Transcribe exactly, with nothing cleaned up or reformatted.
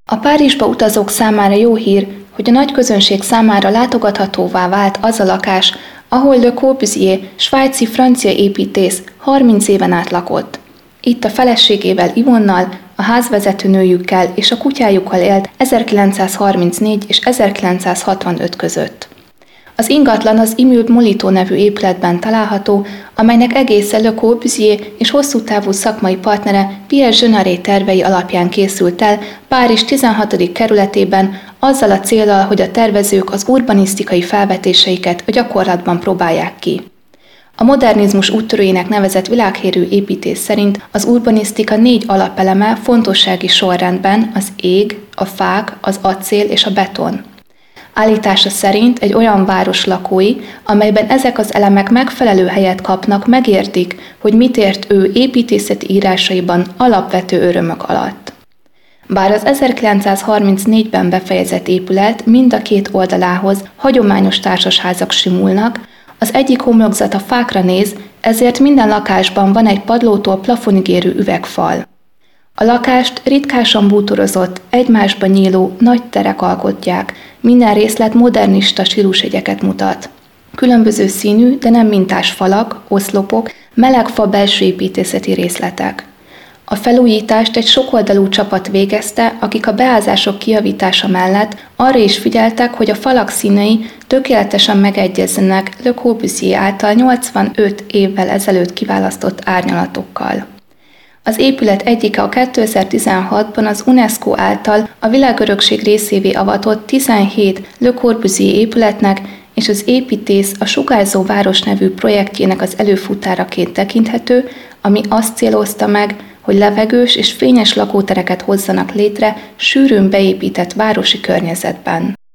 A Párizsba utazók számára jó hír, hogy a nagy közönség számára látogathatóvá vált az a lakás, ahol Le Corbusier, svájci-francia építész harminc éven át lakott. Itt a feleségével, Yvonnal, a házvezetőnőjükkel és a kutyájukkal élt ezerkilencszázharmincnégy és ezerkilencszázhatvanöt között. Az ingatlan az Immeuble Molitor nevű épületben található, amelynek egészen Le Corbusier és hosszú távú szakmai partnere Pierre Jeanneret tervei alapján készült el Párizs tizenhatodik kerületében, azzal a céllal, hogy a tervezők az urbanisztikai felvetéseiket a gyakorlatban próbálják ki. A modernizmus úttörőjének nevezett világhírű építész szerint az urbanisztika négy alapeleme fontossági sorrendben az ég, a fák, az acél és a beton. Állítása szerint egy olyan város lakói, amelyben ezek az elemek megfelelő helyet kapnak, megértik, hogy mit ért ő építészeti írásaiban alapvető örömök alatt. Bár az ezerkilencszázharmincnégyben befejezett épület mind a két oldalához hagyományos társasházak simulnak, az egyik homlokzat a fákra néz, ezért minden lakásban van egy padlótól plafonig érő üvegfal. A lakást ritkásan bútorozott, egymásba nyíló nagy terek alkotják, minden részlet modernista stílusjegyeket mutat. Különböző színű, de nem mintás falak, oszlopok, meleg fa belső építészeti részletek. A felújítást egy sokoldalú csapat végezte, akik a beázások kijavítása mellett arra is figyeltek, hogy a falak színei tökéletesen megegyezzenek Le Corbusier által nyolcvanöt évvel ezelőtt kiválasztott árnyalatokkal. Az épület egyike a kétezer-tizenhatban az UNESCO által a világörökség részévé avatott tizenhét Le Corbusier épületnek, és az építész a Sugárzó város nevű projektjének az előfutáraként tekinthető, ami azt célozta meg, hogy levegős és fényes lakótereket hozzanak létre sűrűn beépített városi környezetben.